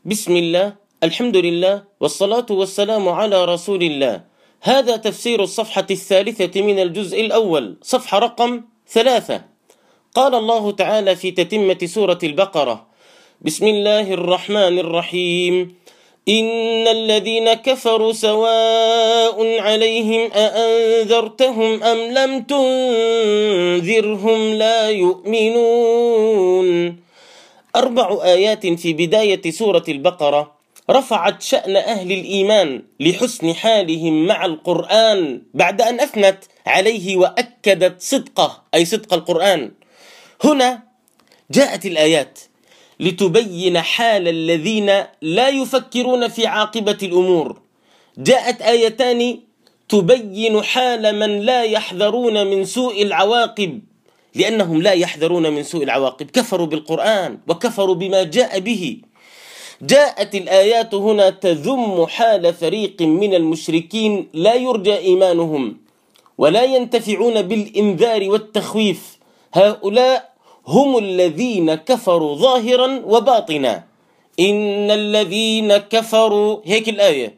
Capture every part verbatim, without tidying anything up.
بسم الله، الحمد لله، والصلاة والسلام على رسول الله. هذا تفسير الصفحة الثالثة من الجزء الأول، صفحة رقم ثلاثة. قال الله تعالى في تتمة سورة البقرة: بسم الله الرحمن الرحيم. إن الذين كفروا سواء عليهم أأنذرتهم أم لم تنذرهم لا يؤمنون. أربع آيات في بداية سورة البقرة رفعت شأن أهل الإيمان لحسن حالهم مع القرآن بعد أن أثنت عليه وأكدت صدقه، أي صدق القرآن. هنا جاءت الآيات لتبين حال الذين لا يفكرون في عاقبة الأمور. جاءت آيتان تبين حال من لا يحذرون من سوء العواقب، لأنهم لا يحذرون من سوء العواقب، كفروا بالقرآن وكفروا بما جاء به. جاءت الآيات هنا تذم حال فريق من المشركين لا يرجى إيمانهم ولا ينتفعون بالإنذار والتخويف. هؤلاء هم الذين كفروا ظاهرا وباطنا. إن الذين كفروا، هيك الآية،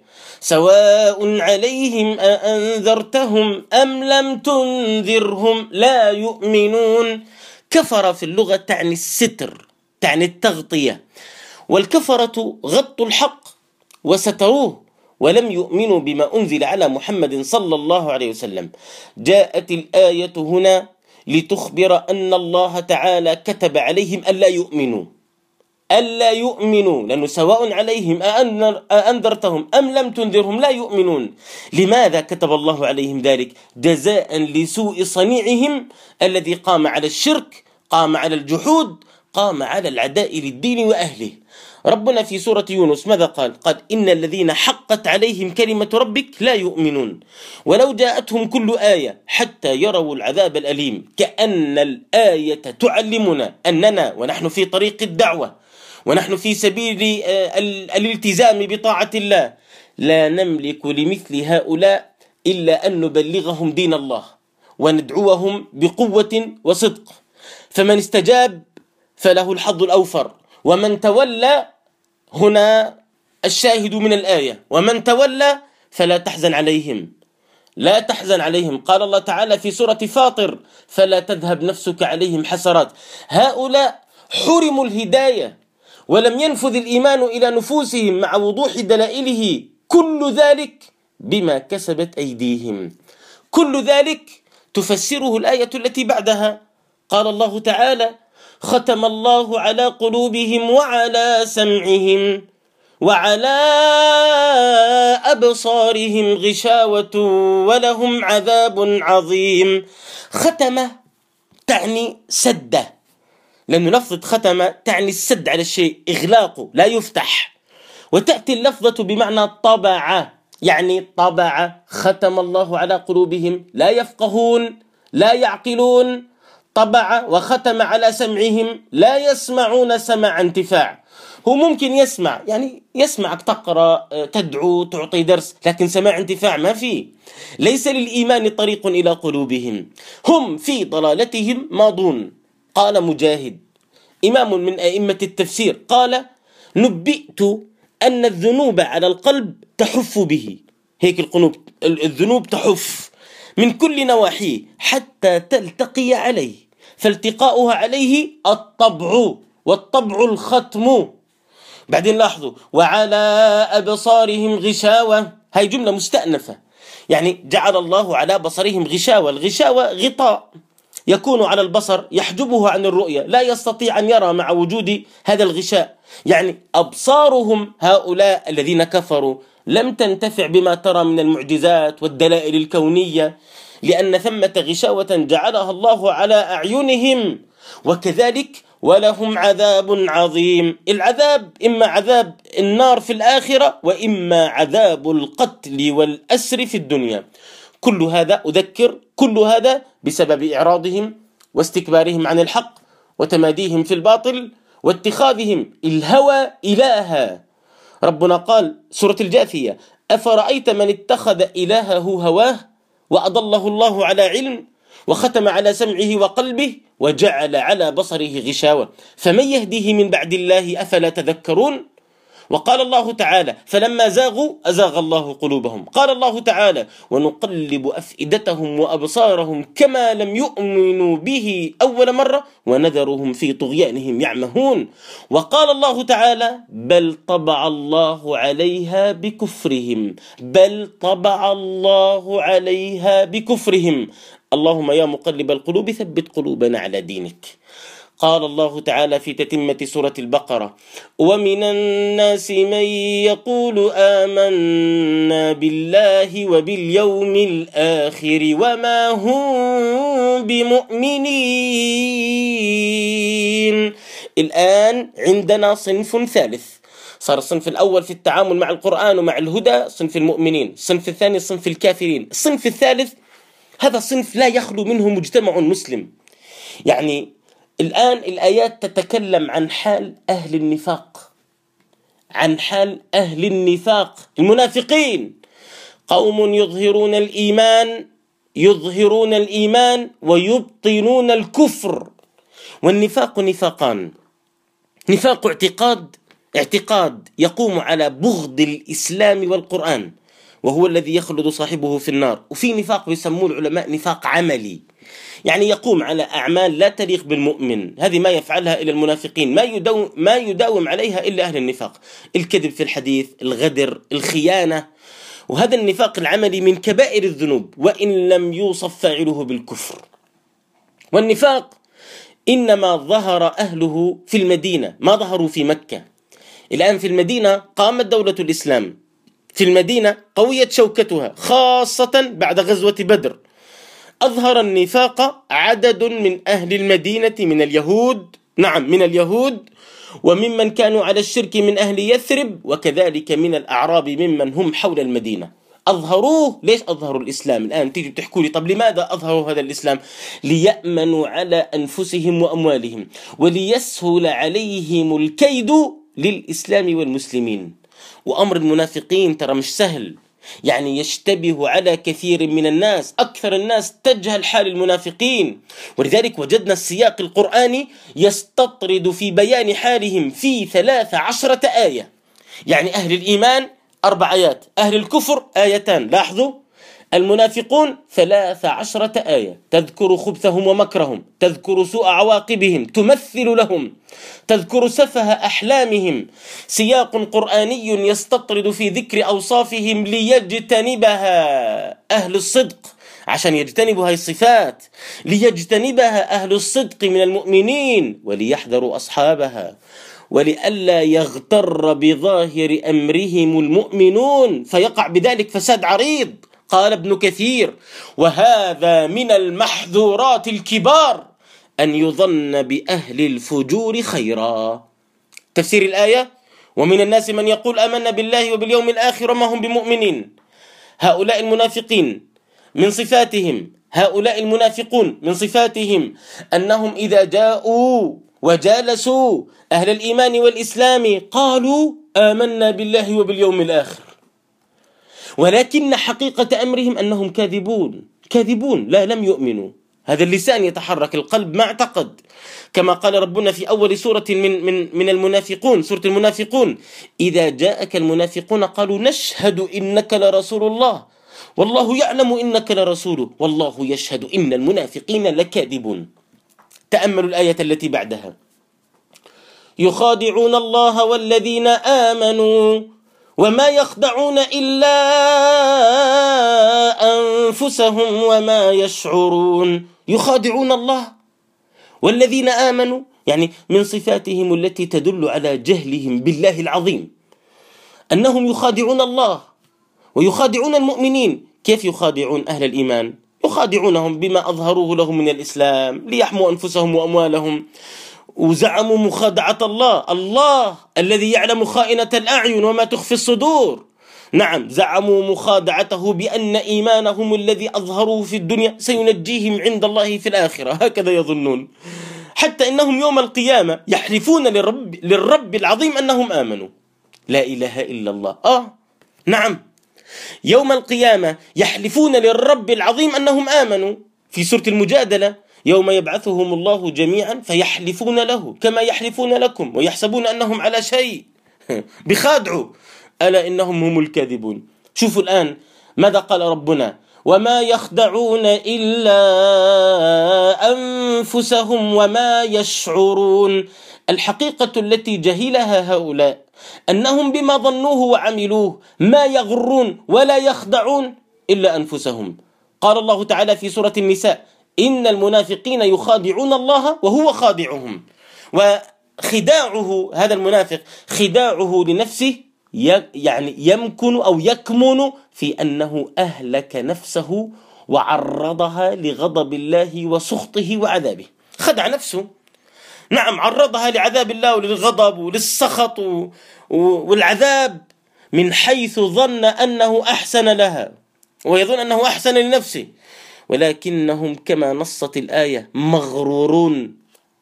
سواء عليهم أأنذرتهم أم لم تنذرهم لا يؤمنون. كفر في اللغة تعني الستر، تعني التغطية، والكفرة غطوا الحق وستروه ولم يؤمنوا بما أنزل على محمد صلى الله عليه وسلم. جاءت الآية هنا لتخبر أن الله تعالى كتب عليهم ألا يؤمنوا ألا يؤمنوا لأنه سواء عليهم أأنذرتهم أم لم تنذرهم لا يؤمنون. لماذا كتب الله عليهم ذلك؟ جزاء لسوء صنيعهم الذي قام على الشرك، قام على الجحود، قام على العداء للدين وأهله. ربنا في سورة يونس ماذا قال؟ قال: إن الذين حقت عليهم كلمة ربك لا يؤمنون ولو جاءتهم كل آية حتى يروا العذاب الأليم. كأن الآية تعلمنا أننا ونحن في طريق الدعوة ونحن في سبيل الالتزام بطاعة الله لا نملك لمثل هؤلاء إلا أن نبلغهم دين الله وندعوهم بقوة وصدق. فمن استجاب فله الحظ الأوفر، ومن تولى، هنا الشاهد من الآية، ومن تولى فلا تحزن عليهم لا تحزن عليهم. قال الله تعالى في سورة فاطر: فلا تذهب نفسك عليهم حسرات. هؤلاء حرموا الهداية ولم ينفذ الإيمان إلى نفوسهم مع وضوح دلائله، كل ذلك بما كسبت أيديهم. كل ذلك تفسره الآية التي بعدها. قال الله تعالى: ختم الله على قلوبهم وعلى سمعهم وعلى أبصارهم غشاوة ولهم عذاب عظيم. ختم تعني سدة، لأن لفظة ختم تعني السد على الشيء، إغلاقه لا يفتح. وتأتي اللفظة بمعنى طبع، يعني طبع. ختم الله على قلوبهم، لا يفقهون لا يعقلون. طبع وختم على سمعهم، لا يسمعون سمع انتفاع. هو ممكن يسمع، يعني يسمعك تقرأ، تدعو، تعطي درس، لكن سماع انتفاع ما فيه. ليس للإيمان طريق إلى قلوبهم، هم في ضلالتهم ماضون. قال مجاهد إمام من أئمة التفسير، قال: نبئت أن الذنوب على القلب تحف به. هيك القلوب، الذنوب تحف من كل نواحيه حتى تلتقي عليه، فالتقاؤها عليه الطبع، والطبع الختم. بعدين لاحظوا: وعلى أبصارهم غشاوة. هاي جملة مستأنفة، يعني جعل الله على بصرهم غشاوة. الغشاوة غطاء يكون على البصر يحجبه عن الرؤية، لا يستطيع أن يرى مع وجود هذا الغشاء. يعني أبصارهم هؤلاء الذين كفروا لم تنتفع بما ترى من المعجزات والدلائل الكونية، لأن ثمة غشاوة جعلها الله على أعينهم. وكذلك ولهم عذاب عظيم. العذاب إما عذاب النار في الآخرة، وإما عذاب القتل والأسر في الدنيا. كل هذا أذكر كل هذا بسبب إعراضهم واستكبارهم عن الحق وتماديهم في الباطل واتخاذهم الهوى إلها. ربنا قال سورة الجاثية: أفرأيت من اتخذ إلهه هواه وأضله الله على علم وختم على سمعه وقلبه وجعل على بصره غشاوة فمن يهديه من بعد الله أفلا تذكرون. وقال الله تعالى فلما زاغوا أزاغ الله قلوبهم. قال الله تعالى ونقلب أفئدتهم وأبصارهم كما لم يؤمنوا به أول مرة ونذرهم في طغيانهم يعمهون. وقال الله تعالى بل طبع الله عليها بكفرهم بل طبع الله عليها بكفرهم اللهم يا مقلب القلوب ثبت قلوبنا على دينك. قال الله تعالى في تتمة سورة البقرة ومن الناس من يقول آمنا بالله وباليوم الآخر وما هم بمؤمنين. الآن عندنا صنف ثالث، صار الصنف الأول في التعامل مع القرآن ومع الهدى صنف المؤمنين، الصنف الثاني صنف الكافرين، الصنف الثالث هذا صنف لا يخلو منه مجتمع مسلم. يعني الآن الآيات تتكلم عن حال أهل النفاق، عن حال أهل النفاق المنافقين، قوم يظهرون الإيمان يظهرون الإيمان ويبطنون الكفر. والنفاق نفاقان، نفاق اعتقاد اعتقاد يقوم على بغض الإسلام والقرآن وهو الذي يخلد صاحبه في النار، وفي نفاق يسموه العلماء نفاق عملي، يعني يقوم على أعمال لا تليق بالمؤمن، هذه ما يفعلها إلا المنافقين، ما يداوم, ما يداوم عليها إلا أهل النفاق، الكذب في الحديث، الغدر، الخيانة. وهذا النفاق العملي من كبائر الذنوب وإن لم يوصف فاعله بالكفر. والنفاق إنما ظهر أهله في المدينة، ما ظهروا في مكة. الآن في المدينة قامت دولة الإسلام، في المدينة قويت شوكتها خاصة بعد غزوة بدر. أظهر النفاق عدد من أهل المدينة من اليهود، نعم من اليهود وممن كانوا على الشرك من أهل يثرب، وكذلك من الأعراب ممن هم حول المدينة. أظهروه. ليش أظهروا الإسلام؟ الآن تيجي بتحكوا لي طب لماذا أظهروا هذا الإسلام؟ ليأمنوا على أنفسهم وأموالهم وليسهل عليهم الكيد للإسلام والمسلمين. وأمر المنافقين ترى مش سهل، يعني يشتبه على كثير من الناس، أكثر الناس تجهل حال المنافقين، ولذلك وجدنا السياق القرآني يستطرد في بيان حالهم في ثلاث عشرة آية. يعني أهل الإيمان أربع آيات، أهل الكفر آيتان، لاحظوا المنافقون ثلاث عشرة آية، تذكر خبثهم ومكرهم، تذكر سوء عواقبهم، تمثل لهم، تذكر سفه أحلامهم. سياق قرآني يستطرد في ذكر أوصافهم ليجتنبها أهل الصدق، عشان يجتنبوا هاي الصفات، ليجتنبها أهل الصدق من المؤمنين وليحذروا أصحابها، ولئلا يغتر بظاهر أمرهم المؤمنون فيقع بذلك فساد عريض. قال ابن كثير وهذا من المحذورات الكبار أن يظن بأهل الفجور خيرا. تفسير الآية ومن الناس من يقول آمنا بالله وباليوم الآخر وما هم بمؤمنين. هؤلاء المنافقين من صفاتهم، هؤلاء المنافقون من صفاتهم أنهم إذا جاءوا وجالسوا أهل الإيمان والإسلام قالوا آمنا بالله وباليوم الآخر، ولكن حقيقة أمرهم أنهم كاذبون كاذبون لا لم يؤمنوا. هذا اللسان يتحرك، القلب ما اعتقد، كما قال ربنا في أول سورة من, من, من المنافقون، سورة المنافقون إذا جاءك المنافقون قالوا نشهد إنك لرسول الله والله يعلم إنك لرسوله والله يشهد إن المنافقين لكاذبون. تأملوا الآية التي بعدها يخادعون الله والذين آمنوا وما يخدعون إلا أنفسهم وما يشعرون. يخادعون الله والذين آمنوا، يعني من صفاتهم التي تدل على جهلهم بالله العظيم أنهم يخادعون الله ويخادعون المؤمنين. كيف يخادعون أهل الإيمان؟ يخادعونهم بما أظهروه لهم من الإسلام ليحموا أنفسهم وأموالهم، وزعموا مخادعة الله، الله الذي يعلم خائنة الأعين وما تخفي الصدور. نعم زعموا مخادعته بأن إيمانهم الذي أظهروه في الدنيا سينجيهم عند الله في الآخرة، هكذا يظنون، حتى إنهم يوم القيامة يحلفون للرب, للرب العظيم أنهم آمنوا. لا إله إلا الله. آه نعم يوم القيامة يحلفون للرب العظيم أنهم آمنوا. في سورة المجادلة يوم يبعثهم الله جميعا فيحلفون له كما يحلفون لكم ويحسبون أنهم على شيء. بخادعوا، ألا إنهم هم الكاذبون. شوفوا الآن ماذا قال ربنا: وما يخدعون إلا أنفسهم وما يشعرون. الحقيقة التي جهلها هؤلاء أنهم بما ظنوه وعملوه ما يغرون ولا يخدعون إلا أنفسهم. قال الله تعالى في سورة النساء: إن المنافقين يخادعون الله وهو خادعهم. وخداعه هذا المنافق خداعه لنفسه يعني يمكن أو يكمن في أنه أهلك نفسه وعرضها لغضب الله وسخطه وعذابه. خدع نفسه، نعم، عرضها لعذاب الله وللغضب وللسخط والعذاب من حيث ظن أنه أحسن لها ويظن أنه أحسن لنفسه، ولكنهم كما نصت الآية مغرورون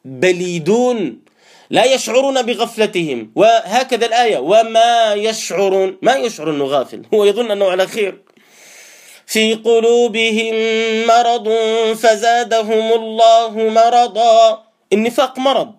بليدون لا يشعرون بغفلتهم. وهكذا الآية: وما يشعرون، ما يشعر أنه غافل، هو يظن أنه على خير. في قلوبهم مرض فزادهم الله مرضا. النفاق مرض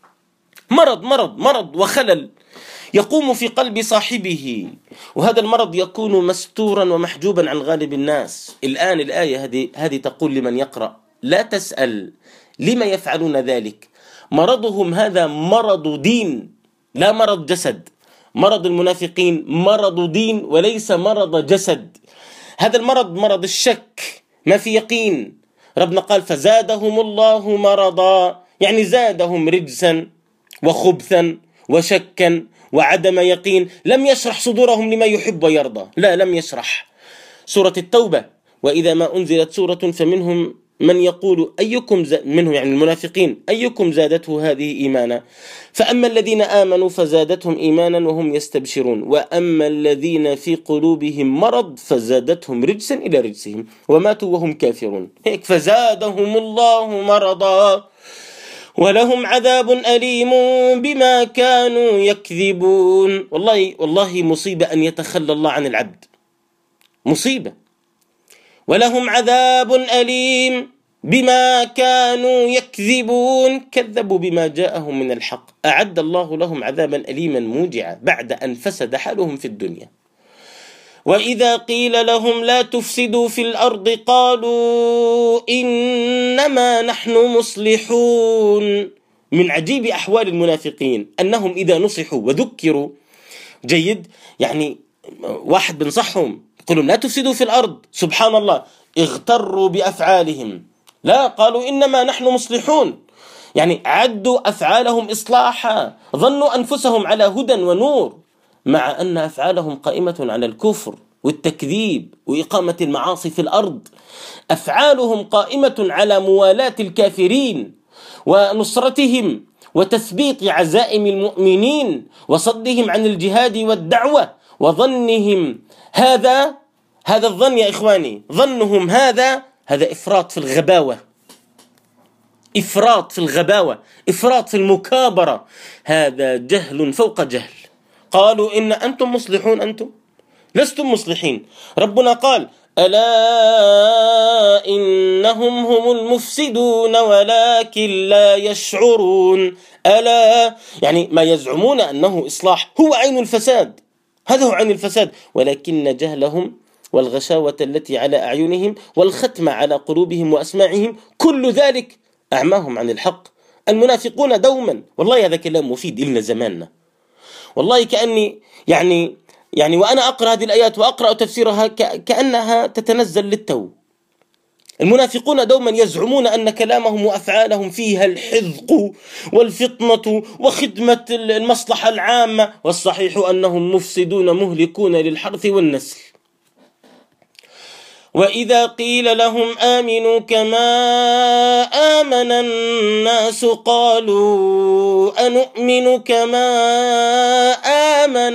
مرض مرض مرض وخلل يقوم في قلب صاحبه، وهذا المرض يكون مستورا ومحجوبا عن غالب الناس. الآن الآية هذه هذه تقول لمن يقرأ: لا تسأل لما يفعلون ذلك، مرضهم هذا مرض دين لا مرض جسد. مرض المنافقين مرض دين وليس مرض جسد. هذا المرض مرض الشك، ما في يقين. ربنا قال: فزادهم الله مرضا، يعني زادهم رجسا وخبثا وشكا وعدم يقين. لم يشرح صدورهم لما يحب ويرضى، لا لم يشرح. سورة التوبة: وإذا ما أنزلت سورة فمنهم من يقول أيكم زاد منهم يعني المنافقين أيكم زادته هذه إيمانا، فأما الذين آمنوا فزادتهم إيمانا وهم يستبشرون، وأما الذين في قلوبهم مرض فزادتهم رجسا إلى رجسهم وماتوا وهم كافرون. هيك فزادهم الله مرضا ولهم عذاب أليم بما كانوا يكذبون. والله والله مصيبة أن يتخلى الله عن العبد، مصيبة. ولهم عذاب أليم بما كانوا يكذبون، كذبوا بما جاءهم من الحق، أعد الله لهم عذابا أليما موجعا بعد أن فسد حالهم في الدنيا. وإذا قيل لهم لا تفسدوا في الأرض قالوا إنما نحن مصلحون. من عجيب أحوال المنافقين أنهم إذا نصحوا وذكروا جيد، يعني واحد بنصحهم يقولون لا تفسدوا في الأرض، سبحان الله اغتروا بأفعالهم، لا قالوا إنما نحن مصلحون، يعني عدوا أفعالهم إصلاحا، ظنوا أنفسهم على هدى ونور، مع أن أفعالهم قائمة على الكفر والتكذيب وإقامة المعاصي في الأرض. أفعالهم قائمة على موالاة الكافرين ونصرتهم وتثبيط عزائم المؤمنين وصدهم عن الجهاد والدعوة، وظنهم هذا هذا الظن يا إخواني، ظنهم هذا هذا إفراط في الغباوة، إفراط في الغباوة، إفراط في المكابرة، هذا جهل فوق جهل. قالوا إن أنتم مصلحون، أنتم لستم مصلحين. ربنا قال ألا إنهم هم المفسدون ولكن لا يشعرون. ألا يعني ما يزعمون أنه إصلاح هو عين الفساد، هذا هو عين الفساد، ولكن جهلهم والغشاوة التي على أعينهم والختم على قلوبهم وأسماعهم كل ذلك أعماهم عن الحق. المنافقون دوما، والله هذا كلام مفيد إلنا زماننا، والله كأني يعني يعني وأنا أقرأ هذه الآيات وأقرأ تفسيرها كأنها تتنزل للتو. المنافقون دوما يزعمون أن كلامهم وأفعالهم فيها الحذق والفطنة وخدمة المصلحة العامة، والصحيح أنهم مفسدون مهلكون للحرث والنسل. وإذا قيل لهم آمنوا كما آمن الناس قالوا أنؤمن كما آمن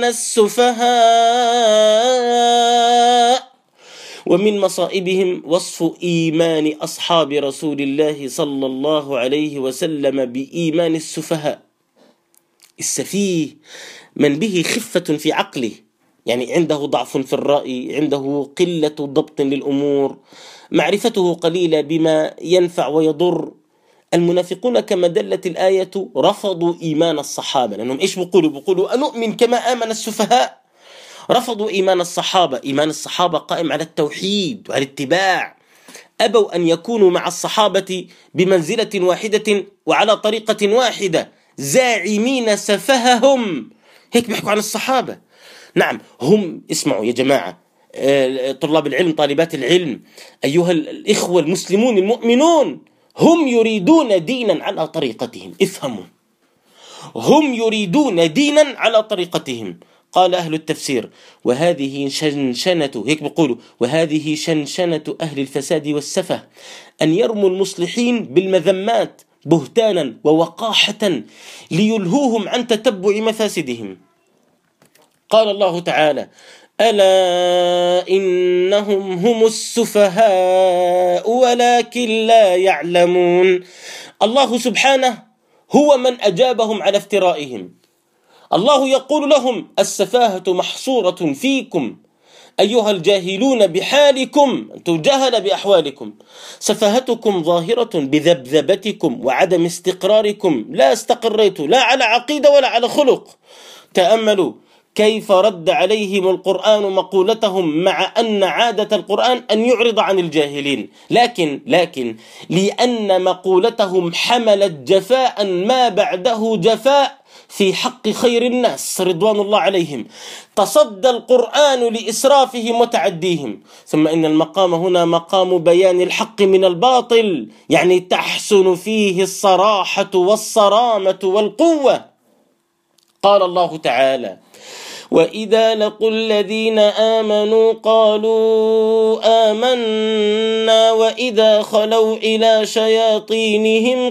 السفهاء. ومن مصائبهم وصف إيمان أصحاب رسول الله صلى الله عليه وسلم بإيمان السفهاء. السفيه من به خفة في عقله، يعني عنده ضعف في الرأي، عنده قلة ضبط للأمور، معرفته قليلة بما ينفع ويضر، المنافقون كما دلت الآية رفضوا إيمان الصحابة، لأنهم إيش بيقولوا؟ بيقولوا أنؤمن كما آمن السفهاء. رفضوا إيمان الصحابة. إيمان الصحابة قائم على التوحيد وعلى الاتباع. أبوا أن يكونوا مع الصحابة بمنزلة واحدة وعلى طريقة واحدة، زاعمين سفههم. هيك بيحكوا عن الصحابة. نعم، هم اسمعوا يا جماعة، طلاب العلم، طالبات العلم، أيها الإخوة المسلمون المؤمنون، هم يريدون دينا على طريقتهم. افهموا، هم يريدون دينا على طريقتهم. قال أهل التفسير: وهذه شنشنة، هيك بيقولوا، وهذه شنشنة أهل الفساد والسفه، أن يرموا المصلحين بالمذمات بهتانا ووقاحة ليلهوهم عن تتبع مفاسدهم. قال الله تعالى: ألا إنهم هم السفهاء ولكن لا يعلمون. الله سبحانه هو من أجابهم على افترائهم. الله يقول لهم: السفاهة محصورة فيكم أيها الجاهلون بحالكم، أنتم جهل بأحوالكم. سفاهتكم ظاهرة بذبذبتكم وعدم استقراركم، لا استقريتوا لا على عقيدة ولا على خلق. تأملوا كيف رد عليهم القرآن مقولتهم، مع أن عادة القرآن أن يعرض عن الجاهلين، لكن لكن لأن مقولتهم حملت جفاء ما بعده جفاء في حق خير الناس رضوان الله عليهم، تصدى القرآن لإسرافهم وتعديهم. ثم إن المقام هنا مقام بيان الحق من الباطل، يعني تحسن فيه الصراحة والصرامة والقوة. قال الله تعالى: وإذا لقوا الذين آمنوا قالوا آمنا وإذا خلوا إلى شياطينهم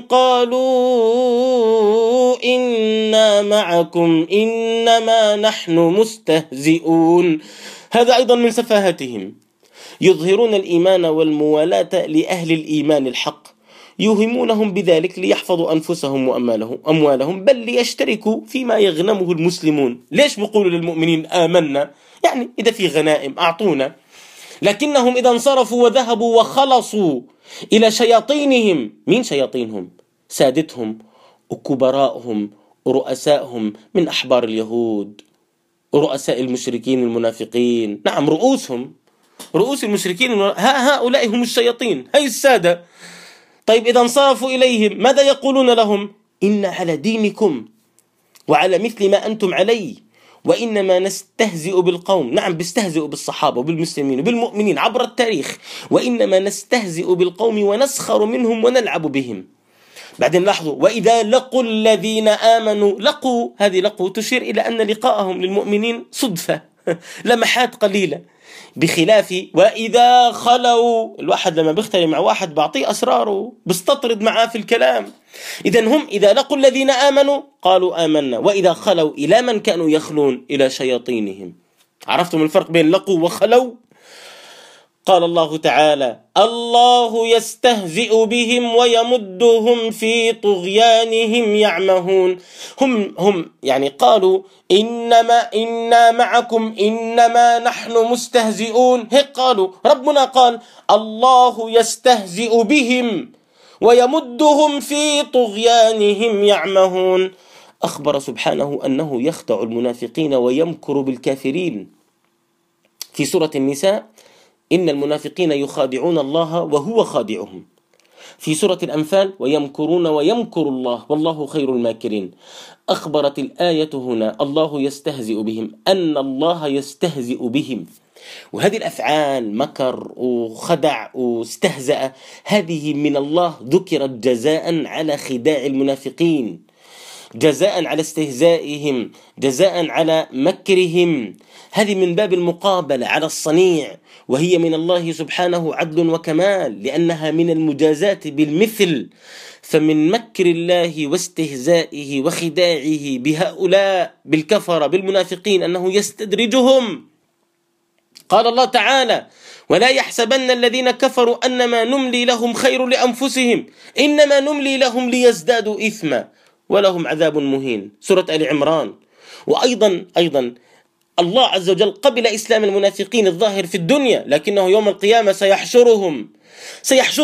قالوا إنا معكم إنما نحن مستهزئون. هذا أيضا من سفاهتهم. يظهرون الإيمان والموالاة لأهل الإيمان الحق، يوهمونهم بذلك ليحفظوا أنفسهم وأموالهم، بل ليشتركوا فيما يغنمه المسلمون. ليش بيقولوا للمؤمنين آمنا؟ يعني إذا في غنائم أعطونا. لكنهم إذا انصرفوا وذهبوا وخلصوا إلى شياطينهم. مين شياطينهم؟ سادتهم وكبراءهم ورؤسائهم من أحبار اليهود، ورؤساء المشركين المنافقين. نعم، رؤوسهم، رؤوس المشركين، ها هؤلاء هم الشياطين، هاي السادة. طيب إذا انصرفوا إليهم ماذا يقولون لهم؟ إن على دينكم وعلى مثل ما أنتم عليه، وإنما نستهزئ بالقوم. نعم، بيستهزئوا بالصحابة وبالمسلمين وبالمؤمنين عبر التاريخ. وإنما نستهزئ بالقوم ونسخر منهم ونلعب بهم. بعدين لاحظوا: وإذا لقوا الذين آمنوا. لقوا، هذه لقوا تشير إلى أن لقاءهم للمؤمنين صدفة، لمحات قليلة، بخلاف وإذا خلوا. الواحد لما بيختلي مع واحد بعطيه أسراره، بستطرد معاه في الكلام. إذن هم إذا لقوا الذين آمنوا قالوا آمنا، وإذا خلوا إلى من كانوا يخلون؟ إلى شياطينهم. عرفتم الفرق بين لقوا وخلوا؟ قال الله تعالى: الله يستهزئ بهم ويمدهم في طغيانهم يعمهون. هم هم يعني قالوا إنما إنا معكم إنما نحن مستهزئون. هيك قالوا. ربنا قال: الله يستهزئ بهم ويمدهم في طغيانهم يعمهون. أخبر سبحانه أنه يخدع المنافقين ويمكر بالكافرين في سورة النساء: إن المنافقين يخادعون الله وهو خادعهم. في سورة الأنفال: ويمكرون ويمكر الله والله خير الماكرين. أخبرت الآية هنا الله يستهزئ بهم، أن الله يستهزئ بهم. وهذه الأفعال مكر وخدع واستهزأ، هذه من الله، ذكرت جزاء على خداع المنافقين، جزاء على استهزائهم، جزاء على مكرهم. هذه من باب المقابلة على الصنيع، وهي من الله سبحانه عدل وكمال، لأنها من المجازات بالمثل. فمن مكر الله واستهزائه وخداعه بهؤلاء بالكفر بالمنافقين أنه يستدرجهم. قال الله تعالى: ولا يحسبن الذين كفروا أنما نملي لهم خير لأنفسهم إنما نملي لهم ليزدادوا إثما ولهم عذاب مهين. سورة آل عمران. وأيضا أيضا الله عز وجل قبل إسلام المنافقين الظاهر في الدنيا، لكنه يوم القيامة سيحشرهم سيحشرهم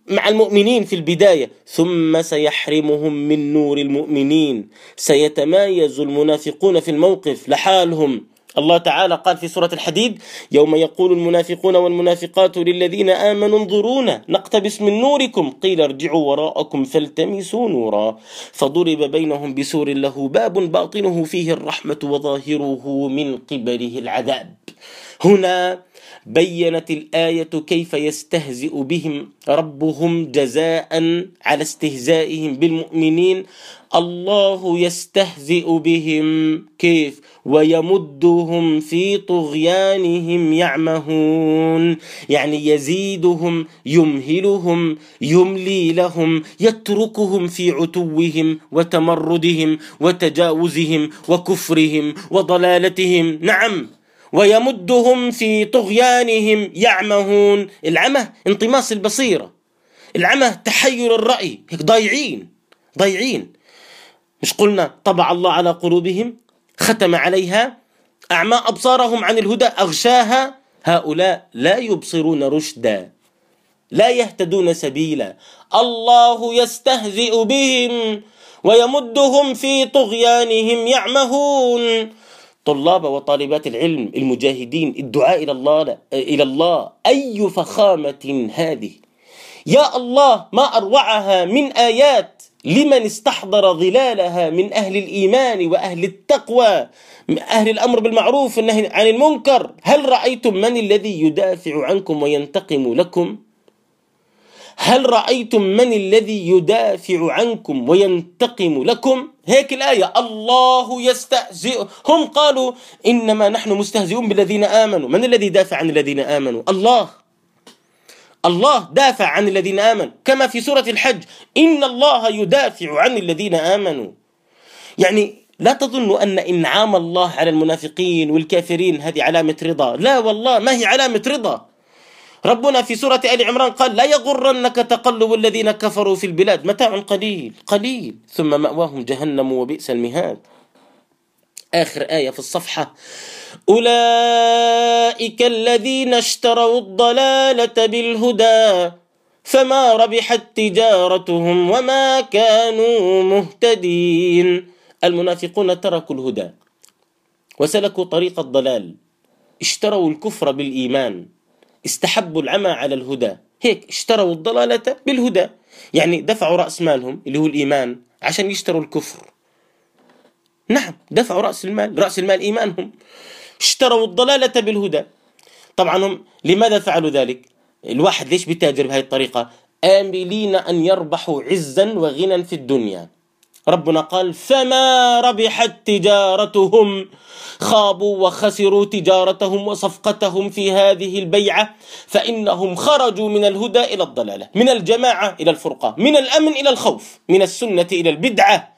مع المؤمنين في البداية، ثم سيحرمهم من نور المؤمنين. سيتمايز المنافقون في الموقف لحالهم. الله تعالى قال في سورة الحديد: يوم يقول المنافقون والمنافقات للذين آمنوا انظرونا نقتبس من نوركم قيل ارجعوا وراءكم فالتمسوا نورا فضرب بينهم بسور له باب باطنه فيه الرحمة وظاهره من قبله العذاب. هنا بينت الآية كيف يستهزئ بهم ربهم جزاء على استهزائهم بالمؤمنين. الله يستهزئ بهم كيف؟ ويمدهم في طغيانهم يعمهون، يعني يزيدهم، يمهلهم، يملي لهم، يتركهم في عتوهم وتمردهم وتجاوزهم وكفرهم وضلالتهم. نعم، ويمدهم في طغيانهم يعمهون. العمى انطماس البصيرة، العمى تحير الرأي، ضايعين ضايعين. مش قلنا طبع الله على قلوبهم، ختم عليها، أعمى أبصارهم عن الهدى، أغشاها. هؤلاء لا يبصرون رشدا، لا يهتدون سبيلا. الله يستهزئ بهم ويمدهم في طغيانهم يعمهون. طلاب وطالبات العلم المجاهدين الدعاء إلى الله إلى الله أي فخامة هذه! يا الله، ما أروعها من آيات لمن استحضر ظلالها من أهل الإيمان وأهل التقوى، من أهل الأمر بالمعروف والنهي عن المنكر. هل رأيتم من الذي يدافع عنكم وينتقم لكم؟ هل رأيتم من الذي يدافع عنكم وينتقم لكم؟ هيك الآية، الله يستهزئ. هم قالوا إنما نحن مستهزئون بالذين آمنوا. من الذي دافع عن الذين آمنوا؟ الله. الله دافع عن الذين آمنوا، كما في سورة الحج: إن الله يدافع عن الذين آمنوا. يعني لا تظنوا أن إنعام الله على المنافقين والكافرين هذه علامة رضا. لا والله، ما هي علامة رضا. ربنا في سورة آل عمران قال: لا يغرنك تقلب الذين كفروا في البلاد، متاع قليل قليل ثم مأواهم جهنم وبئس المهاد. آخر آية في الصفحة: أولئك الذين اشتروا الضلالة بالهدى فما ربحت تجارتهم وما كانوا مهتدين. المنافقون تركوا الهدى وسلكوا طريق الضلال، اشتروا الكفر بالإيمان، استحبوا العمى على الهدى. هيك اشتروا الضلالة بالهدى، يعني دفعوا رأس مالهم اللي هو الإيمان عشان يشتروا الكفر. نعم، دفعوا رأس المال، رأس المال إيمانهم. اشتروا الضلالة بالهدى. طبعا هم لماذا فعلوا ذلك؟ الواحد ليش بيتاجر بهذه الطريقة؟ آملين أن يربحوا عزا وغنى في الدنيا. ربنا قال: فما ربحت تجارتهم، خابوا وخسروا تجارتهم وصفقتهم في هذه البيعة، فإنهم خرجوا من الهدى إلى الضلالة، من الجماعة إلى الفرقة، من الأمن إلى الخوف، من السنة إلى البدعة،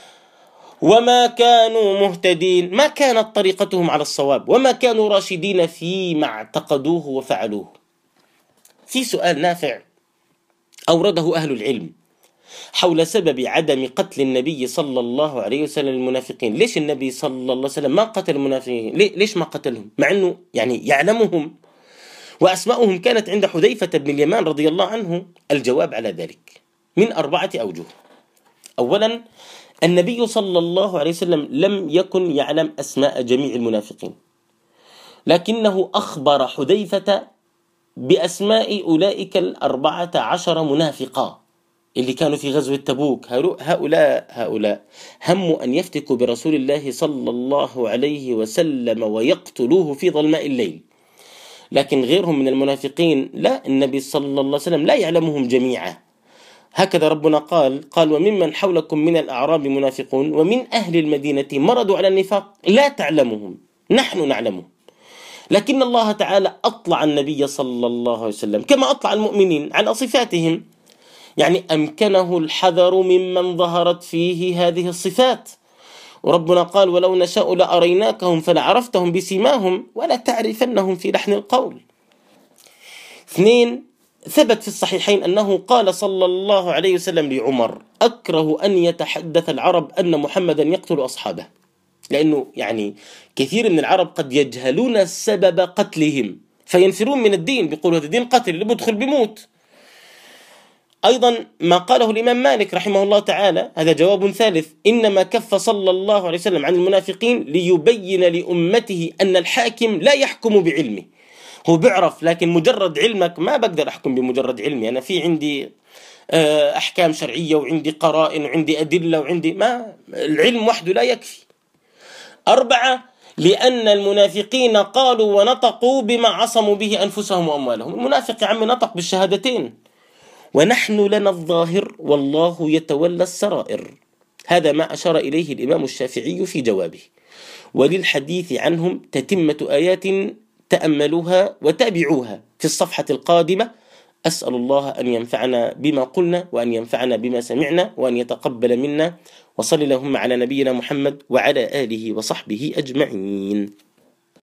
وما كانوا مهتدين. ما كانت طريقتهم على الصواب، وما كانوا راشدين فيما اعتقدوه وفعلوه. في سؤال نافع أورده أهل العلم حول سبب عدم قتل النبي صلى الله عليه وسلم المنافقين. ليش النبي صلى الله عليه وسلم ما قتل المنافقين؟ ليش ما قتلهم مع أنه يعني يعلمهم وأسماؤهم كانت عند حذيفة بن اليمان رضي الله عنه؟ الجواب على ذلك من أربعة أوجه. أولا، النبي صلى الله عليه وسلم لم يكن يعلم أسماء جميع المنافقين، لكنه أخبر حذيفة بأسماء أولئك الأربعة عشر منافقا اللي كانوا في غزوة تبوك. هؤلاء هؤلاء هموا أن يفتكوا برسول الله صلى الله عليه وسلم ويقتلوه في ظلماء الليل، لكن غيرهم من المنافقين لا، النبي صلى الله عليه وسلم لا يعلمهم جميعا. هكذا ربنا قال قال وممن حولكم من الأعراب منافقون ومن أهل المدينة مرضوا على النفاق لا تعلمهم نحن نعلمهم. لكن الله تعالى أطلع النبي صلى الله عليه وسلم كما أطلع المؤمنين على صفاتهم، يعني أمكنه الحذر ممن ظهرت فيه هذه الصفات. وربنا قال ولو نشاء لأريناكهم فلعرفتهم بسيماهم ولا تعرفنهم في لحن القول. اثنين، ثبت في الصحيحين أنه قال صلى الله عليه وسلم لعمر: أكره أن يتحدث العرب أن محمدا يقتل أصحابه، لأنه يعني كثير من العرب قد يجهلون سبب قتلهم فينفرون من الدين، بيقولوا هذا دين قتل، اللي بدخل بموت. أيضا ما قاله الإمام مالك رحمه الله تعالى، هذا جواب ثالث: إنما كف صلى الله عليه وسلم عن المنافقين ليبين لأمته أن الحاكم لا يحكم بعلمه. هو بيعرف، لكن مجرد علمك ما بقدر أحكم بمجرد علمي. أنا في عندي أحكام شرعية وعندي قرائن وعندي أدلة وعندي ما العلم وحده لا يكفي. أربعة: لأن المنافقين قالوا ونطقوا بما عصموا به أنفسهم وأموالهم. المنافق يا عم نطق بالشهادتين: ونحن لنا الظاهر والله يتولى السرائر. هذا ما أشار إليه الإمام الشافعي في جوابه. وللحديث عنهم تتمة آيات تأملوها وتابعوها في الصفحة القادمة. أسأل الله أن ينفعنا بما قلنا وأن ينفعنا بما سمعنا وأن يتقبل منا. وصل اللهم على نبينا محمد وعلى آله وصحبه أجمعين.